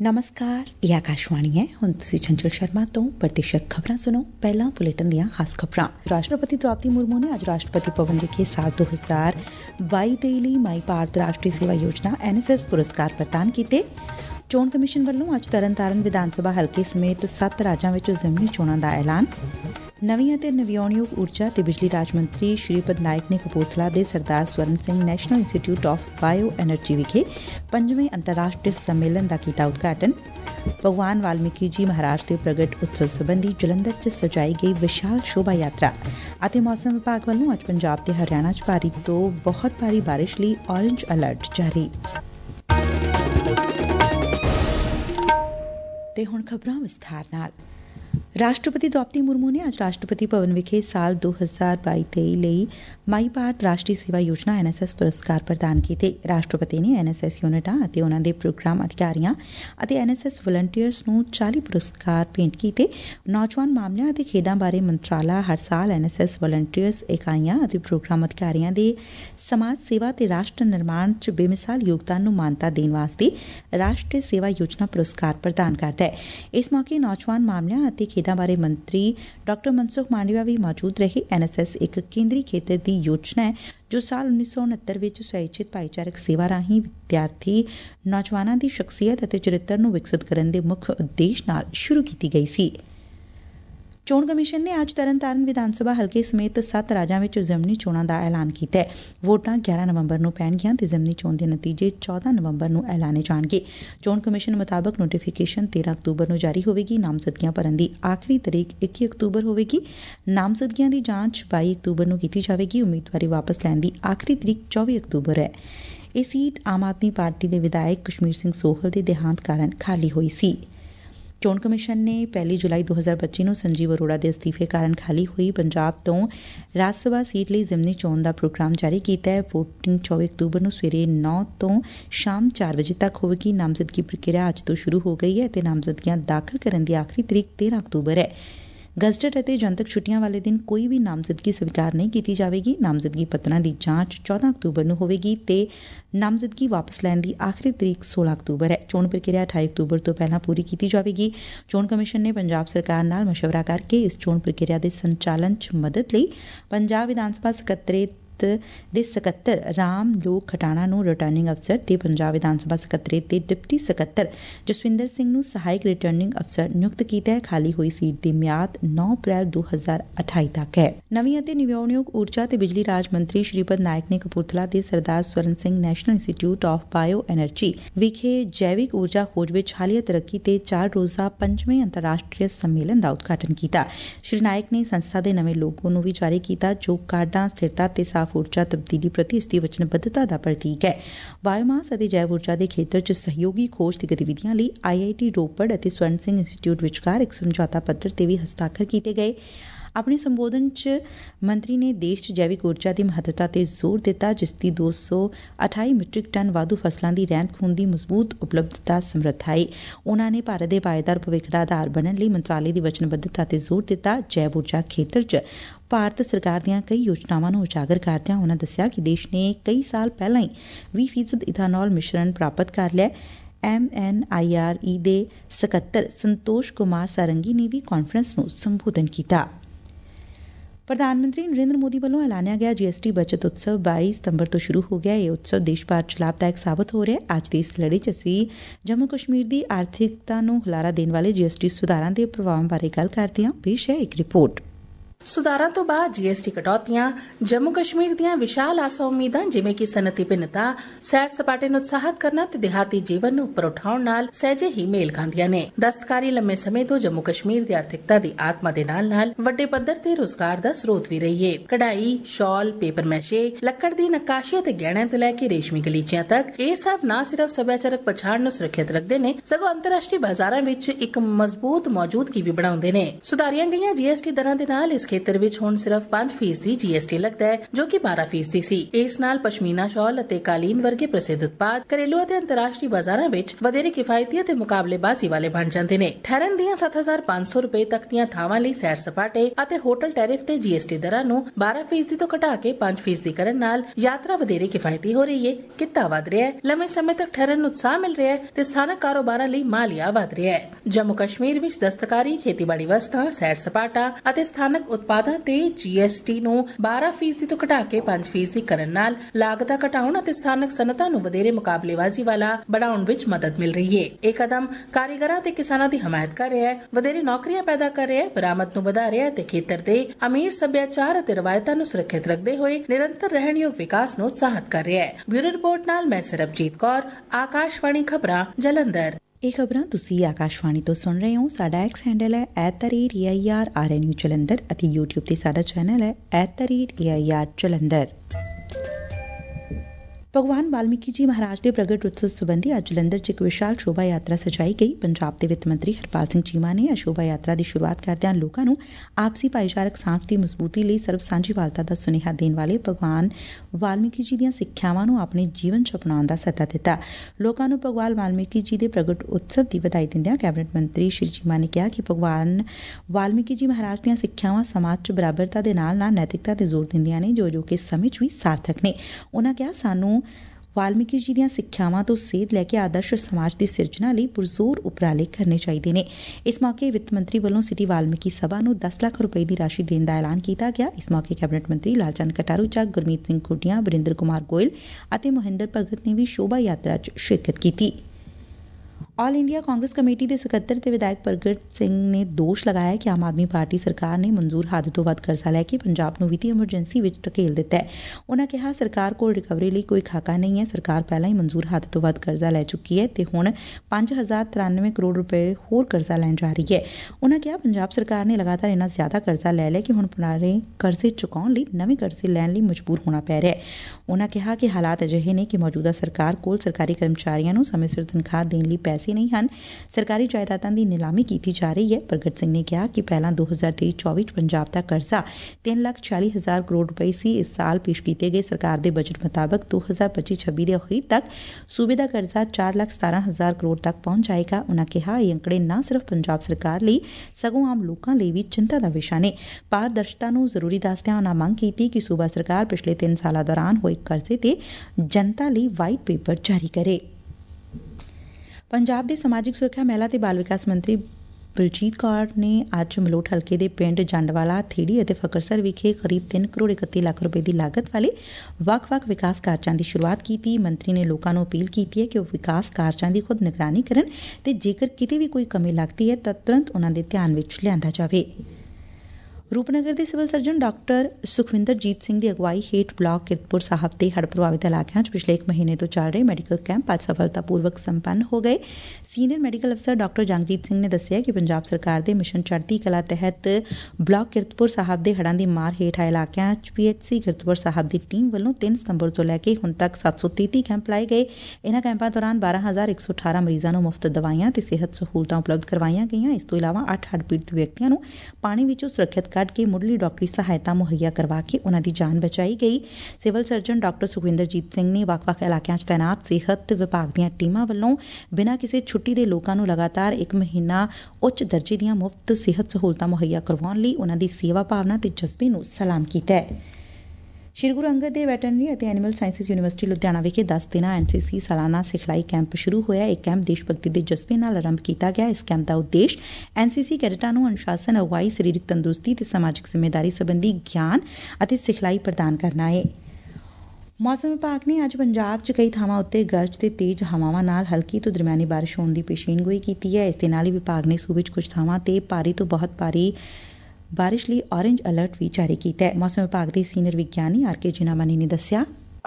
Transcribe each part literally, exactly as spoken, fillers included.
नमस्कार, ਇਹ ਆਕਾਸ਼ਵਾਣੀ ਹੈ। ਹੁਣ ਤੁਸੀਂ ਚੰਚਲ ਸ਼ਰਮਾ ਤੋਂ ਪ੍ਰਤੀਸ਼ਤ ਖਬਰਾਂ ਸੁਣੋ। ਪਹਿਲਾਂ ਬੁਲੇਟਿਨ ਦੀਆਂ ਖਾਸ ਖਬਰਾਂ। ਰਾਸ਼ਟਰਪਤੀ ਦ੍ਰੌਪਦੀ ਮੁਰਮੂ ਨੇ ਅੱਜ ਰਾਸ਼ਟਰਪਤੀ ਭਵਨ ਵਿਖੇ ਸਾਲ ਦੋ ਹਜ਼ਾਰ ਬਾਈ ਤੇਈ ਲਈ ਮਾਈ ਭਾਰਤ ਰਾਸ਼ਟਰੀ ਸੇਵਾ ਯੋਜਨਾ ਐਨ ਐਸ ਐਸ ਪੁਰਸਕਾਰ ਪ੍ਰਦਾਨ ਕੀਤੇ। ਚੋਣ ਕਮਿਸ਼ਨ ਵੱਲੋਂ ਅੱਜ ਤਰਨਤਾਰਨ ਵਿਧਾਨ ਸਭਾ ਹਲਕੇ ਸਮੇਤ ਸੱਤ ਰਾਜਾਂ ਵਿੱਚ ਜ਼ਿਮਨੀ ਚੋਣਾਂ ਦਾ ਐਲਾਨ। ਨਵੀਂ ਅਤੇ ਨਵਿਆਉਣਯੋਗ ਊਰਜਾ ਤੇ ਬਿਜਲੀ ਰਾਜ ਮੰਤਰੀ ਸ਼੍ਰੀਪਦ ਨਾਇਕ ਨੇ ਕਪੂਰਥਲਾ ਦੇ Sardar Swaran Singh national institute of bio energy ਵਿਖੇ ਪੰਜਵੇਂ ਅੰਤਰਰਾਸ਼ਟਰੀ ਸੰਮੇਲਨ ਦਾ ਕੀਤਾ ਉਦਘਾਟਨ। ਭਗਵਾਨ ਵਾਲਮੀਕੀ ਜੀ ਮਹਾਰਾਜ ਦੇ ਪ੍ਰਗਟ ਉਤਸਵ ਸਬੰਧੀ ਜਲੰਧਰ 'ਚ ਸਜਾਈ ਗਈ ਵਿਸ਼ਾਲ ਸ਼ੋਭਾ ਯਾਤਰਾ। ਅਤੇ ਮੌਸਮ ਵਿਭਾਗ ਵੱਲੋਂ ਅੱਜ ਪੰਜਾਬ ਤੇ ਹਰਿਆਣਾ 'ਚ ਭਾਰੀ ਤੋਂ ਬਹੁਤ ਭਾਰੀ ਬਾਰਿਸ਼ ਲਈ ਔਰੇਂਜ ਅਲਰਟ ਜਾਰੀ। ਤੇ ਹੁਣ ਖਬਰਾਂ ਵਿਸਥਾਰ ਨਾਲ। ਰਾਸ਼ਟਰਪਤੀ ਦ੍ਰੌਪਦੀ ਮੁਰਮੂ ਨੇ ਅੱਜ ਰਾਸ਼ਟਰਪਤੀ ਭਵਨ ਵਿਖੇ ਸਾਲ ਦੋ ਹਜ਼ਾਰ ਬਾਈ ਤੇਈ ਲਈ ਮਾਈ ਭਾਰਤ ਰਾਸ਼ਟਰੀ ਸੇਵਾ ਯੋਜਨਾ ਐਨ ਐਸ ਐਸ ਪੁਰਸਕਾਰ ਪ੍ਰਦਾਨ ਕੀਤੇ। ਰਾਸ਼ਟਰਪਤੀ ਨੇ ਐਨ ਐਸ ਐਸ ਯੂਨਿਟਾਂ ਅਤੇ ਉਨ੍ਹਾਂ ਦੇ ਪ੍ਰੋਗਰਾਮ ਅਧਿਕਾਰੀਆਂ ਅਤੇ ਐਨ ਐਸ ਐਸ ਵਲੰਟੀਅਰਸ ਨੂੰ ਚਾਲੀ ਪੁਰਸਕਾਰ ਭੇਂਟ ਕੀਤੇ। ਨੌਜਵਾਨ ਮਾਮਲਿਆਂ ਅਤੇ ਖੇਡਾਂ ਬਾਰੇ ਮੰਤਰਾਲਾ ਹਰ ਸਾਲ ਐਨ ਐਸ ਐਸ ਵਲੰਟੀਅਰਸ ਇਕਾਈਆਂ ਅਤੇ ਪ੍ਰੋਗਰਾਮ ਅਧਿਕਾਰੀਆਂ ਦੇ ਸਮਾਜ ਸੇਵਾ ਤੇ ਰਾਸ਼ਟਰ ਨਿਰਮਾਣ 'ਚ ਬੇਮਿਸਾਲ ਯੋਗਦਾਨ ਨੂੰ ਮਾਨਤਾ ਦੇਣ ਵਾਸਤੇ ਰਾਸ਼ਟਰੀ ਸੇਵਾ ਯੋਜਨਾ ਪੁਰਸਕਾਰ ਪ੍ਰਦਾਨ ਕਰਦਾ ਹੈ। ਇਸ ਮੌਕੇ ਨੌਜਵਾਨ ਮਾਮਲਿਆਂ ਅਤੇ ਖੇਡਾਂ ਬਾਰੇ ਮੰਤਰੀ ਡਾ ਮਨਸੁਖ ਮਾਂਡਵੀਆ ਵੀ ਮੌਜੂਦ ਰਹੇ। ਐਨ ਐਸ ਐਸ ਇੱਕ ਕੇਂਦਰੀ ਖੇਤਰ ਦੀ ਯੋਜਨਾ ਹੈ ਜੋ ਸਾਲ ਉੱਨੀ ਸੌ ਉਨੱਤਰ ਵਿੱਚ ਸਵੈਇਛਿਤ ਭਾਈਚਾਰਕ ਸੇਵਾ ਰਾਹੀਂ ਵਿਦਿਆਰਥੀ ਨੌਜਵਾਨਾਂ ਦੀ ਸ਼ਖਸੀਅਤ ਅਤੇ ਚਰਿੱਤਰ ਨੂੰ ਵਿਕਸਿਤ ਕਰਨ ਦੇ ਮੁੱਖ ਉਦੇਸ਼ ਨਾਲ ਸ਼ੁਰੂ ਕੀਤੀ ਗਈ ਸੀ। ਚੋਣ ਕਮਿਸ਼ਨ ਨੇ ਅੱਜ ਤਰਨਤਾਰਨ ਵਿਧਾਨ ਸਭਾ ਹਲਕੇ ਸਮੇਤ ਸੱਤ ਰਾਜਾਂ ਵਿੱਚ ਜ਼ਿਮਨੀ ਚੋਣਾਂ ਦਾ ਐਲਾਨ ਕੀਤਾ ਹੈ। ਵੋਟਾਂ ਗਿਆਰਾਂ ਨਵੰਬਰ ਨੂੰ ਪੈਣਗੀਆਂ ਤੇ ਜ਼ਿਮਨੀ ਚੋਣ ਦੇ ਨਤੀਜੇ ਚੌਦਾਂ ਨਵੰਬਰ ਨੂੰ ਐਲਾਨੇ ਜਾਣਗੇ। ਚੋਣ ਕਮਿਸ਼ਨ ਮੁਤਾਬਕ ਨੋਟੀਫਿਕੇਸ਼ਨ ਤੇਰਾਂ ਅਕਤੂਬਰ ਨੂੰ ਜਾਰੀ ਹੋਵੇਗੀ। ਨਾਮਜ਼ਦਗੀਆਂ ਭਰਨ ਦੀ ਆਖਰੀ ਤਰੀਕ ਇੱਕੀ ਅਕਤੂਬਰ ਹੋਵੇਗੀ। ਨਾਮਜ਼ਦਗੀਆਂ ਦੀ ਜਾਂਚ ਬਾਈ ਅਕਤੂਬਰ ਨੂੰ ਕੀਤੀ ਜਾਵੇਗੀ। ਉਮੀਦਵਾਰੀ ਵਾਪਸ ਲੈਣ ਦੀ ਆਖਰੀ ਤਰੀਕ ਚੌਵੀ ਅਕਤੂਬਰ ਹੈ। ਇਹ ਸੀਟ ਆਮ ਆਦਮੀ ਪਾਰਟੀ ਦੇ ਵਿਧਾਇਕ ਕਸ਼ਮੀਰ ਸਿੰਘ ਸੋਹਲ ਦੇ ਦੇਹਾਂਤ ਕਾਰਨ ਖਾਲੀ ਹੋਈ ਸੀ। ਚੋਣ ਕਮਿਸ਼ਨ ਨੇ ਪਹਿਲੀ ਜੁਲਾਈ ਦੋ ਹਜ਼ਾਰ ਪੱਚੀ ਨੂੰ ਸੰਜੀਵ ਅਰੋੜਾ ਦੇ ਅਸਤੀਫੇ ਕਾਰਨ ਖਾਲੀ ਹੋਈ ਪੰਜਾਬ ਤੋਂ ਰਾਜ ਸਭਾ ਸੀਟ ਲਈ ਜ਼ਿਮਨੀ ਚੋਣ ਦਾ ਪ੍ਰੋਗਰਾਮ ਜਾਰੀ ਕੀਤਾ ਹੈ। ਵੋਟਿੰਗ ਚੌਵੀ ਅਕਤੂਬਰ ਨੂੰ ਸਵੇਰੇ ਨੌ ਤੋਂ ਸ਼ਾਮ ਚਾਰ ਵਜੇ ਤੱਕ ਹੋਵੇਗੀ। ਨਾਮਜ਼ਦਗੀ ਪ੍ਰਕਿਰਿਆ ਅੱਜ ਤੋਂ ਸ਼ੁਰੂ ਹੋ ਗਈ ਹੈ ਅਤੇ ਨਾਮਜ਼ਦਗੀਆਂ ਦਾਖਲ ਕਰਨ ਦੀ ਆਖਰੀ ਤਰੀਕ ਤੇਰਾਂ ਅਕਤੂਬਰ ਹੈ। ਗਜ਼ਟਡ ਅਤੇ ਜਨਤਕ ਛੁੱਟੀਆਂ ਵਾਲੇ ਦਿਨ ਕੋਈ ਵੀ ਨਾਮਜ਼ਦਗੀ ਸਵੀਕਾਰ ਨਹੀਂ ਕੀਤੀ ਜਾਵੇਗੀ। ਨਾਮਜ਼ਦਗੀ ਪੱਤਰਾਂ ਦੀ ਜਾਂਚ ਚੌਦਾਂ ਅਕਤੂਬਰ ਨੂੰ ਹੋਵੇਗੀ ਤੇ ਨਾਮਜ਼ਦਗੀ ਵਾਪਸ ਲੈਣ ਦੀ ਆਖਰੀ ਤਰੀਕ ਸੋਲਾਂ ਅਕਤੂਬਰ ਹੈ। ਚੋਣ ਪ੍ਰਕਿਰਿਆ ਅਠਾਈ ਅਕਤੂਬਰ ਤੋਂ ਪਹਿਲਾਂ ਪੂਰੀ ਕੀਤੀ ਜਾਵੇਗੀ। ਚੋਣ ਕਮਿਸ਼ਨ ਨੇ ਪੰਜਾਬ ਸਰਕਾਰ ਨਾਲ ਮਸ਼ਵਰਾ ਕਰਕੇ ਇਸ ਚੋਣ ਪ੍ਰਕਿਰਿਆ ਦੇ ਸੰਚਾਲਨ 'ਚ ਮਦਦ ਲਈ ਪੰਜਾਬ ਵਿਧਾਨ ਸਭਾ ਸਕੱਤਰੇਤ ਦੇ ਸਕੱਤਰ ਰਾਮ ਲੋਕ ਖਟਾਣਾ ਨੂੰ ਰਿਟਰਨਿੰਗ ਅਫਸਰ ਤੇ ਪੰਜਾਬ ਵਿਧਾਨ ਸਭਾ ਸਕੱਤਰੇਤ ਦੇ ਡਿਪਟੀ ਸਕੱਤਰ ਜਸਵਿੰਦਰ ਸਿੰਘ ਨੂੰ ਸਹਾਇਕ ਰਿਟਰਨਿੰਗ ਅਫਸਰ ਨਿਯੁਕਤ ਕੀਤਾ ਹੈ। ਖਾਲੀ ਹੋਈ ਸੀਟ ਦੀ ਮਿਆਦ ਨੌ ਅਪ੍ਰੈਲ ਦੋ ਹਜ਼ਾਰ ਅਠਾਈ ਤੱਕ ਹੈ। ਨਵੀਂ ਅਤੇ ਨਵਿਆਉਣਯੋਗ ਊਰਜਾ ਤੇ ਬਿਜਲੀ ਰਾਜ ਮੰਤਰੀ ਸ਼੍ਰੀਪਦ ਨਾਇਕ ਨੇ ਕਪੂਰਥਲਾ ਦੇ Sardar Swaran Singh national institute of bio energy ਵਿਖੇ ਜੈਵਿਕ ਊਰਜਾ ਖੋਜ ਵਿੱਚ ਹਾਲੀਆ ਤਰੱਕੀ ਤੇ ਚਾਰ ਰੋਜ਼ਾ ਪੰਜਵੇਂ ਅੰਤਰਰਾਸ਼ਟਰੀ ਸੰਮੇਲਨ ਦਾ ਉਦਘਾਟਨ ਕੀਤਾ। ਸ਼੍ਰੀ ਨਾਇਕ ਨੇ ਸੰਸਥਾ ਦੇ ਨਵੇਂ ਲੋਗੋ ਨੂੰ ਵੀ ਜਾਰੀ ਕੀਤਾ ਜੋ ਕਾਢਾਂ ਸਥਿਰਤਾ ਤੇ ਸਾਫ਼ ਊਰਜਾ ਤਬਦੀਲੀ ਪ੍ਰਤੀ ਇਸ ਦੀ ਵਚਨਬੱਧਤਾ ਦਾ ਪ੍ਰਤੀਕ ਹੈ। ਬਾਇਓਮਾਸ ਅਤੇ ਜੈਵ ਊਰਜਾ ਦੇ ਖੇਤਰ 'ਚ ਸਹਿਯੋਗੀ ਖੋਜ ਦੀ ਗਤੀਵਿਧੀਆਂ ਲਈ ਆਈ ਆਈ ਟੀ ਰੋਪੜ ਅਤੇ ਸਵਰਨ ਸਿੰਘ ਇੰਸਟੀਚਿਊਟ ਵਿਚਕਾਰ ਇੱਕ ਸਮਝੌਤਾ ਪੱਤਰ ਤੇ ਵੀ ਹਸਤਾਖਰ ਕੀਤੇ ਗਏ। ਆਪਣੇ ਸੰਬੋਧਨ 'ਚ ਮੰਤਰੀ ਨੇ ਦੇਸ਼ 'ਚ ਜੈਵਿਕ ਊਰਜਾ ਦੀ ਮਹੱਤਤਾ ਤੇ ਜ਼ੋਰ ਦਿੱਤਾ ਜਿਸ ਦੀ ਦੋ ਸੌ ਅਠਾਈ ਮੀਟ੍ਰਿਕ ਟਨ ਵਾਧੂ ਫਸਲਾਂ ਦੀ ਰਹਿੰਦ ਖੂੰਹਦ ਦੀ ਮਜ਼ਬੂਤ ਉਪਲਬਧਤਾ ਸਮਰੱਥਾ ਹੈ। ਉਨ੍ਹਾਂ ਨੇ ਭਾਰਤ ਦੇ ਪਾਏਦਾਰ ਭਵਿੱਖ ਦਾ ਆਧਾਰ ਬਣਨ ਲਈ ਮੰਤਰਾਲੇ ਦੀ ਵਚਨਬੱਧਤਾ ਤੇ ਜ਼ੋਰ ਦਿੱਤਾ। ਜੈਵ ਊਰਜਾ ਖੇਤਰ 'ਚ ਭਾਰਤ ਸਰਕਾਰ ਦੀਆਂ ਕਈ ਯੋਜਨਾਵਾਂ ਨੂੰ ਉਜਾਗਰ ਕਰਦਿਆਂ ਉਨ੍ਹਾਂ ਦੱਸਿਆ ਕਿ ਦੇਸ਼ ਨੇ ਕਈ ਸਾਲ ਪਹਿਲਾਂ ਹੀ ਵੀਹ ਫੀਸਦ ਇਥਾਨੋਲ ਮਿਸ਼ਰਣ ਪ੍ਰਾਪਤ ਕਰ ਲਿਆ। M N I R E ਦੇ ਸਕੱਤਰ ਸੰਤੋਸ਼ ਕੁਮਾਰ ਸਾਰੰਗੀ ਨੇ ਵੀ ਕਾਨਫਰੰਸ ਨੂੰ ਸੰਬੋਧਨ ਕੀਤਾ। ਪ੍ਰਧਾਨ ਮੰਤਰੀ ਨਰਿੰਦਰ ਮੋਦੀ ਵੱਲੋਂ ਐਲਾਨਿਆ ਗਿਆ ਜੀ ਐਸ ਟੀ ਬਚਤ ਉਤਸਵ ਬਾਈ ਸਤੰਬਰ ਤੋਂ ਸ਼ੁਰੂ ਹੋ ਗਿਆ। ਇਹ ਉਤਸਵ ਦੇਸ਼ ਭਰ 'ਚ ਲਾਭਦਾਇਕ ਸਾਬਤ ਹੋ ਰਿਹਾ। ਅੱਜ ਦੀ ਇਸ ਲੜੀ 'ਚ ਅਸੀਂ ਜੰਮੂ ਕਸ਼ਮੀਰ ਦੀ ਆਰਥਿਕਤਾ ਨੂੰ ਹੁਲਾਰਾ ਦੇਣ ਵਾਲੇ ਜੀ ਐਸ ਟੀ ਸੁਧਾਰਾਂ ਦੇ ਪ੍ਰਭਾਵਾਂ ਬਾਰੇ ਗੱਲ ਕਰਦੇ ਹਾਂ। ਪੇਸ਼ ਹੈ ਇੱਕ ਰਿਪੋਰਟ। ਸੁਧਾਰਾਂ ਤੋਂ ਬਾਅਦ ਜੀ ਐਸ ਟੀ ਕਟੌਤੀਆਂ ਜੰਮੂ ਕਸ਼ਮੀਰ ਦੀਆਂ ਵਿਸ਼ਾਲ ਆਸਾਂ ਉਮੀਦਾਂ ਜਿਵੇਂ ਕਿ ਸਨਅਤੀ ਭਿੰਨਤਾ, ਸੈਰ ਸਪਾਟੇ ਨੂੰ ਉਤਸ਼ਾਹਿਤ ਕਰਨਾ ਤੇ ਦਿਹਾਤੀ ਜੀਵਨ ਨੂੰ ਉੱਪਰ ਉਠਾਉਣ ਨਾਲ ਸਹਿਜੇ ਹੀ ਮੇਲ ਖਾਂਦੀਆਂ ਨੇ। ਦਸਤਕਾਰੀ ਲੰਮੇ ਸਮੇਂ ਤੋਂ ਜੰਮੂ ਕਸ਼ਮੀਰ ਦੀ ਆਰਥਿਕਤਾ ਦੀ ਆਤਮਾ ਦੇ ਨਾਲ ਨਾਲ ਵੱਡੇ ਪੱਧਰ ਤੇ ਰੁਜ਼ਗਾਰ ਦਾ ਸਰੋਤ ਵੀ ਰਹੀ ਏ। ਕਢਾਈ, ਸ਼ਾਲ, ਪੇਪਰ ਮੈਸ਼ੇ, ਲੱਕੜ ਦੀ ਨੱਕਾਸ਼ੀ ਅਤੇ ਗਹਿਣਿਆਂ ਤੋਂ ਲੈ ਕੇ ਰੇਸ਼ਮੀ ਗਲੀਚਿਆਂ ਤੱਕ ਇਹ ਸਭ ਨਾ ਸਿਰਫ ਸੱਭਿਆਚਾਰਕ ਪਛਾਣ ਨੂੰ ਸੁਰੱਖਿਅਤ ਰੱਖਦੇ ਨੇ ਸਗੋਂ ਅੰਤਰਰਾਸ਼ਟਰੀ ਬਾਜ਼ਾਰਾਂ ਵਿੱਚ ਇੱਕ ਮਜ਼ਬੂਤ ਮੌਜੂਦਗੀ ਵੀ ਬਣਾਉਂਦੇ ਨੇ। ਸੁਧਾਰੀਆਂ ਗਈਆਂ ਜੀ ਐਸ ਟੀ ਦਰਾਂ ਦੇ ਨਾਲ ਇਸ ਖੇਤਰ ਵਿੱਚ ਹੁਣ ਸਿਰਫ ਪੰਜ ਫੀਸਦੀ ਜੀ ਐਸ ਟੀ ਲੱਗਦਾ ਹੈ, ਜੋ ਕਿ ਬਾਰਾਂ ਫੀਸਦੀ ਸੀ। ਇਸ ਨਾਲ ਪਸ਼ਮੀਨਾ ਸ਼ਾਲ ਅਤੇ ਕਾਲੀਨ ਵਰਗੇ ਪ੍ਰਸਿੱਧ ਉਤਪਾਦ ਘਰੇਲੂ ਅਤੇ ਅੰਤਰਰਾਸ਼ਟਰੀ ਬਾਜ਼ਾਰਾਂ ਵਿੱਚ ਵਧੇਰੇ ਕਿਫਾਇਤੀ ਅਤੇ ਮੁਕਾਬਲੇਬਾਜ਼ੀ ਵਾਲੇ ਬਣ ਜਾਂਦੇ ਨੇ। ਠਹਿਰਨ ਦੀਆਂ ਸੱਤ ਹਜ਼ਾਰ ਪੰਜ ਸੌ ਰੁਪਏ ਤੱਕ ਦੀਆਂ ਥਾਵਾਂ ਲਈ ਸੈਰ ਸਪਾਟੇ ਅਤੇ ਹੋਟਲ ਟੈਰਿਫ ਤੇ ਜੀ ਐਸ ਟੀ ਦਰਾਂ ਨੂੰ ਬਾਰਾਂ ਫੀਸਦੀ ਤੋਂ ਘਟਾ ਕੇ ਪੰਜ ਫੀਸਦੀ ਕਰਨ ਨਾਲ ਯਾਤਰਾ ਵਧੇਰੇ ਕਿਫਾਇਤੀ ਹੋ ਰਹੀ ਹੈ, ਕਿੱਤਾ ਵਧ ਰਿਹਾ ਹੈ, ਲੰਮੇ ਸਮੇਂ ਤੱਕ ਠਹਿਰਨ ਨੂੰ ਉਤਸ਼ਾਹ ਮਿਲ ਰਿਹਾ ਹੈ ਤੇ ਸਥਾਨਕ ਕਾਰੋਬਾਰਾਂ ਲਈ ਮਾਲੀਆ ਵਧ ਰਿਹਾ ਹੈ। ਜੰਮੂ ਕਸ਼ਮੀਰ ਵਿੱਚ ਦਸਤਕਾਰੀ, ਖੇਤੀਬਾੜੀ ਵਸਤਾਂ, ਸੈਰ ਸਪਾਟਾ ਅਤੇ ਸਥਾਨਕ ਉਤਪਾਦਾਂ ਤੇ ਜੀ ਐਸ ਟੀ ਨੂੰ ਬਾਰਾਂ ਫੀਸਦੀ ਤੋਂ ਘਟਾ ਕੇ ਪੰਜ ਫੀਸਦੀ ਕਰਨ ਨਾਲ ਲਾਗਤਾਂ ਘਟਾਉਣ ਅਤੇ ਸਥਾਨਕ ਸਨਅਤਾਂ ਨੂੰ ਵਧੇਰੇ ਮੁਕਾਬਲੇਬਾਜ਼ੀ ਵਾਲਾ ਬਣਾਉਣ ਵਿੱਚ ਮਦਦ ਮਿਲ ਰਹੀ ਹੈ। ਇਹ ਕਦਮ ਕਾਰੀਗਰਾਂ ਤੇ ਕਿਸਾਨਾਂ ਦੀ ਹਮਾਇਤ ਕਰ ਰਿਹਾ ਹੈ, ਵਧੇਰੇ ਨੌਕਰੀਆਂ ਪੈਦਾ ਕਰ ਰਿਹਾ ਹੈ, ਬਰਾਮਦ ਨੂੰ ਵਧਾ ਰਿਹਾ ਹੈ ਤੇ ਖੇਤਰ ਦੇ ਅਮੀਰ ਸੱਭਿਆਚਾਰ ਅਤੇ ਰਵਾਇਤਾਂ ਨੂੰ ਸੁਰੱਖਿਅਤ ਰੱਖਦੇ ਹੋਏ ਨਿਰੰਤਰ ਰਹਿਣਯੋਗ ਵਿਕਾਸ ਨੂੰ ਉਤਸ਼ਾਹਿਤ ਕਰ ਰਿਹਾ ਹੈ। ਬਿਊਰੋ ਰਿਪੋਰਟ ਨਾਲ ਮੈਂ ਸਰਬਜੀਤ ਕੌਰ, ਆਕਾਸ਼ਵਾਣੀ ਖਬਰਾਂ, ਜਲੰਧਰ। ਇਹ ਖਬਰਾਂ ਤੁਸੀਂ ਆਕਾਸ਼ਵਾਣੀ ਤੋਂ ਸੁਣ ਰਹੇ ਹੋ। ਸਾਡਾ ਐਕਸ ਹੈਂਡਲ ਹੈ at the rate A I R R N U Jalandhar ਅਤੇ ਯੂਟਿਊਬ ਤੇ ਸਾਡਾ ਚੈਨਲ ਹੈ at the rate A I R Jalandhar. Bhagwan Valmiki ਜੀ ਮਹਾਰਾਜ ਦੇ ਪ੍ਰਗਟ ਉਤਸਵ ਸਬੰਧੀ ਅੱਜ ਜਲੰਧਰ 'ਚ ਇੱਕ ਵਿਸ਼ਾਲ ਸ਼ੋਭਾ ਯਾਤਰਾ ਸਜਾਈ ਗਈ। ਪੰਜਾਬ ਦੇ ਵਿੱਤ ਮੰਤਰੀ ਹਰਪਾਲ ਸਿੰਘ ਚੀਮਾ ਨੇ ਇਹ ਸ਼ੋਭਾ ਯਾਤਰਾ ਦੀ ਸ਼ੁਰੂਆਤ ਕਰਦਿਆਂ ਲੋਕਾਂ ਨੂੰ ਆਪਸੀ ਭਾਈਚਾਰਕ ਸਾਂਝ ਦੀ ਮਜ਼ਬੂਤੀ ਲਈ ਸਰਬ ਸਾਂਝੀਵਾਲਤਾ ਦਾ ਸੁਨੇਹਾ ਦੇਣ ਵਾਲੇ ਭਗਵਾਨ ਵਾਲਮੀਕੀ ਜੀ ਦੀਆਂ ਸਿੱਖਿਆਵਾਂ ਨੂੰ ਆਪਣੇ ਜੀਵਨ 'ਚ ਅਪਣਾਉਣ ਦਾ ਸੱਦਾ ਦਿੱਤਾ। ਲੋਕਾਂ ਨੂੰ ਭਗਵਾਨ ਵਾਲਮੀਕੀ ਜੀ ਦੇ ਪ੍ਰਗਟ ਉਤਸਵ ਦੀ ਵਧਾਈ ਦਿੰਦਿਆਂ ਕੈਬਨਿਟ ਮੰਤਰੀ ਸ਼੍ਰੀ ਚੀਮਾ ਨੇ ਕਿਹਾ ਕਿ ਭਗਵਾਨ ਵਾਲਮੀਕੀ ਜੀ ਮਹਾਰਾਜ ਦੀਆਂ ਸਿੱਖਿਆਵਾਂ ਸਮਾਜ 'ਚ ਬਰਾਬਰਤਾ ਦੇ ਨਾਲ ਨਾਲ ਨੈਤਿਕਤਾ ਤੇ ਜ਼ੋਰ ਦਿੰਦੀਆਂ ਨੇ, ਜੋ ਜੋ ਕਿ ਸਮੇਂ 'ਚ ਵੀ ਸਾਰਥਕ ਨੇ। ਉਨ੍ਹਾਂ ਕਿਹਾ ਸਾਨੂੰ ਵਾਲਮੀਕੀ ਜੀ ਦੀਆਂ ਸਿੱਖਿਆਵਾਂ ਤੋਂ ਸੇਧ ਲੈ ਕੇ ਆਦਰਸ਼ ਸਮਾਜ ਦੀ ਸਿਰਜਣਾ ਲਈ ਪੁਰਜ਼ੋਰ ਉਪਰਾਲੇ ਕਰਨੇ ਚਾਹੀਦੇ ਨੇ। ਇਸ ਮੌਕੇ ਵਿੱਤ ਮੰਤਰੀ ਵੱਲੋਂ ਸਿਟੀ ਵਾਲਮੀਕੀ ਸਭਾ ਨੂੰ ਦਸ ਲੱਖ ਰੁਪਏ ਦੀ ਰਾਸ਼ੀ ਦੇਣ ਦਾ ਐਲਾਨ ਕੀਤਾ ਗਿਆ। ਇਸ ਮੌਕੇ ਕੈਬਨਿਟ ਮੰਤਰੀ ਲਾਲਚੰਦ ਕਟਾਰੂ ਚੱਕ, ਗੁਰਮੀਤ ਸਿੰਘ ਕੁੱਡੀਆਂ, ਬਰਿੰਦਰ ਕੁਮਾਰ ਗੋਇਲ ਅਤੇ ਮੋਹਿੰਦਰ ਭਗਤ ਨੇ ਵੀ ਸ਼ੋਭਾ ਯਾਤਰਾ 'ਚ ਸ਼ਿਰਕਤ ਕੀਤੀ। ਆਲ ਇੰਡੀਆ ਕਾਂਗਰਸ ਕਮੇਟੀ ਦੇ ਸਕੱਤਰ ਤੇ ਵਿਧਾਇਕ ਪ੍ਰਗਟ ਸਿੰਘ ਨੇ ਦੋਸ਼ ਲਗਾਇਆ ਕਿ ਆਮ ਆਦਮੀ ਪਾਰਟੀ ਸਰਕਾਰ ਨੇ ਮਨਜ਼ੂਰ ਹੱਦ ਤੋਂ ਵੱਧ ਕਰਜ਼ਾ ਲੈ ਕੇ ਪੰਜਾਬ ਨੂੰ ਵਿੱਤੀ ਐਮਰਜੈਂਸੀ ਵਿੱਚ ਢਕੇਲ ਦਿੱਤਾ ਹੈ। ਉਨ੍ਹਾਂ ਕਿਹਾ ਸਰਕਾਰ ਕੋਲ ਰਿਕਵਰੀ ਲਈ ਕੋਈ ਖਾਕਾ ਨਹੀਂ ਹੈ। ਸਰਕਾਰ ਪਹਿਲਾਂ ਹੀ ਮਨਜ਼ੂਰ ਹੱਦ ਤੋਂ ਵੱਧ ਕਰਜ਼ਾ ਲੈ ਚੁੱਕੀ ਹੈ ਤੇ ਹੁਣ ਪੰਜ ਹਜ਼ਾਰ ਤਰਾਨਵੇਂ ਕਰੋੜ ਰੁਪਏ ਹੋਰ ਕਰਜ਼ਾ ਲੈਣ ਜਾ ਰਹੀ ਹੈ। ਉਨ੍ਹਾਂ ਕਿਹਾ ਪੰਜਾਬ ਸਰਕਾਰ ਨੇ ਲਗਾਤਾਰ ਇੰਨਾ ਜ਼ਿਆਦਾ ਕਰਜ਼ਾ ਲੈ ਲਿਆ ਕਿ ਹੁਣ ਪੁਰਾਣੇ ਕਰਜ਼ੇ ਚੁਕਾਉਣ ਲਈ ਨਵੇਂ ਕਰਜ਼ੇ ਲੈਣ ਲਈ ਮਜਬੂਰ ਹੋਣਾ ਪੈ ਰਿਹਾ ਹੈ। ਉਨ੍ਹਾਂ ਕਿਹਾ ਕਿ ਹਾਲਾਤ ਅਜਿਹੇ ਨੇ ਕਿ ਮੌਜੂਦਾ ਸਰਕਾਰ ਕੋਲ ਸਰਕਾਰੀ ਕਰਮਚਾਰੀਆਂ ਨੂੰ ਸਮੇਂ ਸਿਰ ਤਨਖਾਹ ਦੇਣ ਲਈ ਪੈਸੇ ਨਹੀਂ ਹਨ। ਸਰਕਾਰੀ ਜਾਇਦਾਦਾਂ ਦੀ ਨਿਲਾਮੀ ਕੀਤੀ ਜਾ ਰਹੀ ਹੈ। ਪ੍ਰਗਟ ਸਿੰਘ ਨੇ ਕਿਹਾ ਕਿ ਪਹਿਲਾਂ ਦੋ ਹਜ਼ਾਰ ਤੇਈ ਚੌਵੀ ਚ ਪੰਜਾਬ ਦਾ ਕਰਜ਼ਾ ਤਿੰਨ ਲੱਖ ਚਾਲੀ ਹਜ਼ਾਰ ਕਰੋੜ ਰੁਪਏ ਸੀ। ਇਸ ਸਾਲ ਪੇਸ਼ ਕੀਤੇ ਗਏ ਸਰਕਾਰ ਦੇ ਬਜਟ ਮੁਤਾਬਕ ਦੋ ਹਜ਼ਾਰ ਪੱਚੀ ਛੱਬੀ ਦੇ ਅਖੀਰ ਤੱਕ ਸੂਬੇ ਦਾ ਕਰਜ਼ਾ ਚਾਰ ਲੱਖ ਸਤਾਰਾਂ ਹਜ਼ਾਰ ਕਰੋੜ ਤੱਕ ਪਹੁੰਚ ਜਾਏਗਾ। ਉਨ੍ਹਾਂ ਕਿਹਾ ਇਹ ਅੰਕੜੇ ਨਾ ਸਿਰਫ ਪੰਜਾਬ ਸਰਕਾਰ ਲਈ ਸਗੋਂ ਆਮ ਲੋਕਾਂ ਲਈ ਵੀ ਚਿੰਤਾ ਦਾ ਵਿਸ਼ਾ ਨੇ। ਪਾਰਦਰਸ਼ਤਾ ਨੂੰ ਜ਼ਰੂਰੀ ਦੱਸਦਿਆਂ ਉਨ੍ਹਾਂ ਮੰਗ ਕੀਤੀ ਕਿ ਸੂਬਾ ਸਰਕਾਰ ਪਿਛਲੇ ਤਿੰਨ ਸਾਲਾਂ ਦੌਰਾਨ ਹੋਏ ਕਰਜ਼ੇ ਤੇ ਜਨਤਾ ਲਈ ਵਾਈਟ ਪੇਪਰ ਜਾਰੀ ਕਰੇ। ਪੰਜਾਬ ਦੇ ਸਮਾਜਿਕ ਸੁਰੱਖਿਆ, ਮਹਿਲਾ ਤੇ ਬਾਲ ਵਿਕਾਸ ਮੰਤਰੀ ਬਲਜੀਤ ਕੌਰ ਨੇ ਅੱਜ ਮਲੋਟ ਹਲਕੇ ਦੇ ਪਿੰਡ ਜੰਡਵਾਲਾ, ਥੀੜੀ ਅਤੇ ਫਕਰਸਰ ਵਿਖੇ ਕਰੀਬ ਤਿੰਨ ਕਰੋੜ ਇਕੱਤੀ ਲੱਖ ਰੁਪਏ ਦੀ ਲਾਗਤ ਵਾਲੇ ਵੱਖ-ਵੱਖ ਵਿਕਾਸ ਕਾਰਜਾਂ ਦੀ ਸ਼ੁਰੂਆਤ ਕੀਤੀ। ਮੰਤਰੀ ਨੇ ਲੋਕਾਂ ਨੂੰ ਅਪੀਲ ਕੀਤੀ ਹੈ ਕਿ ਉਹ ਵਿਕਾਸ ਕਾਰਜਾਂ ਦੀ ਖੁਦ ਨਿਗਰਾਨੀ ਕਰਨ ਤੇ ਜੇਕਰ ਕਿਤੇ ਵੀ ਕੋਈ ਕਮੀ ਲੱਗਦੀ ਹੈ ਤਾਂ ਤੁਰੰਤ ਉਨ੍ਹਾਂ ਦੇ ਧਿਆਨ ਵਿੱਚ ਲਿਆਂਦਾ ਜਾਵੇ। ਰੂਪਨਗਰ ਦੇ civil surgeon doctor Sukhwinderjit Singh ਦੀ ਅਗਵਾਈ ਹੇਠ ਬਲਾਕ ਕੀਰਤਪੁਰ ਸਾਹਿਬ ਦੇ ਹੜ੍ਹ ਪ੍ਰਭਾਵਿਤ ਇਲਾਕਿਆਂ 'ਚ ਪਿਛਲੇ ਇੱਕ ਮਹੀਨੇ ਤੋਂ ਚੱਲ ਰਹੇ ਮੈਡੀਕਲ ਕੈਂਪ ਅੱਜ ਸਫਲਤਾਪੂਰਵਕ ਸੰਪੰਨ ਹੋ ਗਏ। ਸੀਨੀਅਰ ਮੈਡੀਕਲ ਅਫਸਰ ਡਾਕਟਰ ਜੰਗਜੀਤ ਸਿੰਘ ਨੇ ਦੱਸਿਆ ਕਿ ਪੰਜਾਬ ਸਰਕਾਰ ਦੇ ਮਿਸ਼ਨ ਚੜ੍ਹਦੀ ਕਲਾ ਤਹਿਤ ਬਲਾਕ ਕੀਰਤਪੁਰ ਸਾਹਿਬ ਦੇ ਹੜ੍ਹਾਂ ਦੀ ਮਾਰ ਹੇਠ ਆਏ ਇਲਾਕਿਆਂ 'ਚ P H C Kiratpur Sahib ਦੀ ਟੀਮ ਵੱਲੋਂ ਤਿੰਨ ਸਤੰਬਰ ਤੋਂ ਲੈ ਕੇ ਹੁਣ ਤੱਕ ਸੱਤ ਸੌ ਤੇਤੀ ਕੈਂਪ ਲਾਏ ਗਏ। ਇਨ੍ਹਾਂ ਕੈਂਪਾਂ ਦੌਰਾਨ ਬਾਰਾਂ ਹਜ਼ਾਰ ਇੱਕ ਸੌ ਅਠਾਰਾਂ ਮਰੀਜ਼ਾਂ ਨੂੰ ਮੁਫਤ ਦਵਾਈਆਂ ਤੇ ਸਿਹਤ ਸਹੂਲਤਾਂ ਉਪਲਬਧ ਕਰਵਾਈਆਂ ਗਈਆਂ। ਇਸ ਤੋਂ ਇਲਾਵਾ ਅੱਠ ਹੜ੍ਹ ਪੀੜਤ ਵਿਅਕਤੀਆਂ ਨੂੰ ਪਾਣੀ ਵਿੱਚੋਂ ਸੁਰੱਖਿਅਤ ਕੱਢ ਕੇ ਮੁੱਢਲੀ ਡਾਕਟਰੀ ਸਹਾਇਤਾ ਮੁਹੱਈਆ ਕਰਵਾ ਕੇ ਉਨ੍ਹਾਂ ਦੀ ਜਾਨ ਬਚਾਈ ਗਈ। Civil surgeon doctor Sukhwinderjit Singh ਨੇ ਵੱਖ-ਵੱਖ ਇਲਾਕਿਆਂ 'ਚ ਤੈਨਾਤ ਸਿਹਤ ਵਿਭਾਗ ਦੀਆਂ ਟੀਮਾਂ ਵੱਲੋਂ ਬਿਨਾਂ ਕਿਸੇ ਛੁੱਟੀ ਦੇ ਲੋਕਾਂ ਨੂੰ ਲਗਾਤਾਰ ਇੱਕ ਮਹੀਨਾ ਉੱਚ ਦਰਜੇ ਦੀਆਂ ਮੁਫਤ ਸਿਹਤ ਸਹੂਲਤਾਂ ਮੁਹੱਈਆ ਕਰਵਾਉਣ ਲਈ ਉਨ੍ਹਾਂ ਦੀ ਸੇਵਾ ਭਾਵਨਾ ਤੇ ਜਜ਼ਬੇ ਨੂੰ ਸਲਾਮ ਕੀਤਾ ਹੈ। ਸ਼੍ਰੀ ਗੁਰੂ ਅੰਗਦ ਦੇਵ ਵੈਟਰਨਰੀ ਅਤੇ ਐਨੀਮਲ ਸਾਇੰਸਿਜ਼ ਯੂਨੀਵਰਸਿਟੀ ਲੁਧਿਆਣਾ ਵਿਖੇ ਦਸ ਦਿਨਾਂ ਐਨ ਸੀ ਸੀ ਸਾਲਾਨਾ ਸਿਖਲਾਈ ਕੈਂਪ ਸ਼ੁਰੂ ਹੋਇਆ। ਇਹ ਕੈਂਪ ਦੇਸ਼ ਭਗਤੀ ਦੇ ਜਜ਼ਬੇ ਨਾਲ ਆਰੰਭ ਕੀਤਾ ਗਿਆ। ਇਸ ਕੈਂਪ ਦਾ ਉਦੇਸ਼ ਐਨ ਸੀ ਸੀ ਕੈਡਿਟਾਂ ਨੂੰ ਅਨੁਸ਼ਾਸਨ, ਅਗਵਾਈ, ਸਰੀਰਕ ਤੰਦਰੁਸਤੀ ਤੇ ਸਮਾਜਿਕ ਜ਼ਿੰਮੇਦਾਰੀ ਸੰਬੰਧੀ ਗਿਆਨ ਅਤੇ ਸਿਖਲਾਈ ਪ੍ਰਦਾਨ ਕਰਨਾ ਹੈ। ਮੌਸਮ ਵਿਭਾਗ ਨੇ ਅੱਜ ਪੰਜਾਬ 'ਚ ਕਈ ਥਾਵਾਂ ਉੱਤੇ ਗਰਜ ਤੇ ਤੇਜ਼ ਹਵਾਵਾਂ ਨਾਲ ਹਲਕੀ ਤੋਂ ਦਰਮਿਆਨੀ ਬਾਰਿਸ਼ ਹੋਣ ਦੀ ਪੇਸ਼ੀਨਗੋਈ ਕੀਤੀ ਹੈ। ਇਸ ਦੇ ਨਾਲ ਹੀ ਵਿਭਾਗ ਨੇ ਸੂਬੇ 'ਚ ਕੁਝ ਥਾਵਾਂ ਤੇ ਭਾਰੀ ਤੋਂ ਬਹੁਤ ਭਾਰੀ ਬਾਰਿਸ਼ ਲਈ ਔਰੇਂਜ ਅਲਰਟ ਵੀ ਜਾਰੀ ਕੀਤਾ ਹੈ। ਮੌਸਮ ਵਿਭਾਗ ਦੇ ਸੀਨੀਅਰ ਵਿਗਿਆਨੀ ਆਰ ਕੇ ਜਿਨਾਮਨੀ ਨੇ ਦੱਸਿਆ,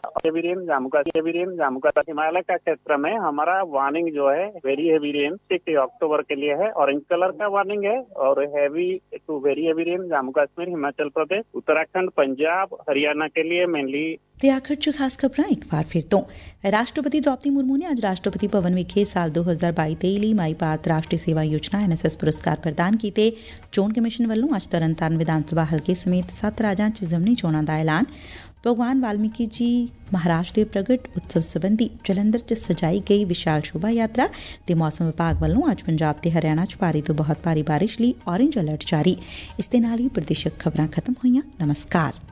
जम्मू का हिमालय का क्षेत्र में हमारा वार्निंग जो है very heavy rain six October के लिए है। ऑरेंज कलर का वार्निंग है और heavy to very heavy rain Jammu Kashmir, Himachal Pradesh, Uttarakhand, Punjab, Haryana के लिए मेनली ਤੇ ਆਖਰ ਚ ਖਾਸ ਖਬਰਾਂ ਇੱਕ ਵਾਰ ਫਿਰ ਤੋਂ ਰਾਸ਼ਟਰਪਤੀ ਦ੍ਰੌਪਦੀ ਮੁਰਮੂ ਨੇ ਅੱਜ ਰਾਸ਼ਟਰਪਤੀ ਭਵਨ ਵਿਖੇ ਸਾਲ ਦੋ ਹਜ਼ਾਰ ਬਾਈ ਤੇਈ ਲਈ ਮਾਈ ਭਾਰਤ ਰਾਸ਼ਟਰੀ ਸੇਵਾ ਯੋਜਨਾ ਐਨ ਐਸ ਐਸ ਪੁਰਸਕਾਰ ਪ੍ਰਦਾਨ ਕੀਤੇ। ਚੋਣ ਕਮਿਸ਼ਨ ਵੱਲੋਂ ਅੱਜ ਤਰਨਤਾਰਨ ਵਿਧਾਨ ਸਭਾ ਹਲਕੇ ਸਮੇਤ ਸੱਤ ਰਾਜਾਂ ਚ ਜ਼ਿਮਨੀ ਚੋਣਾਂ ਦਾ ਐਲਾਨ। ਭਗਵਾਨ ਵਾਲਮੀਕੀ ਜੀ ਮਹਾਰਾਜ ਦੇ ਪ੍ਰਗਟ ਉਤਸਵ ਸਬੰਧੀ ਜਲੰਧਰ ਚ ਸਜਾਈ ਗਈ ਵਿਸ਼ਾਲ ਸ਼ੋਭਾ ਯਾਤਰਾ ਤੇ ਮੌਸਮ ਵਿਭਾਗ ਵੱਲੋਂ ਅੱਜ ਪੰਜਾਬ ਤੇ ਹਰਿਆਣਾ ਚ ਭਾਰੀ ਤੋਂ ਬਹੁਤ ਭਾਰੀ ਬਾਰਿਸ਼ ਲਈ ਔਰੇਂਜ ਅਲਰਟ ਜਾਰੀ। ਇਸ ਦੇ ਨਾਲ ਹੀ ਪ੍ਰਦੇਸ਼ਕ ਖਬਰਾਂ ਖਤਮ ਹੋਈਆਂ। ਨਮਸਕਾਰ।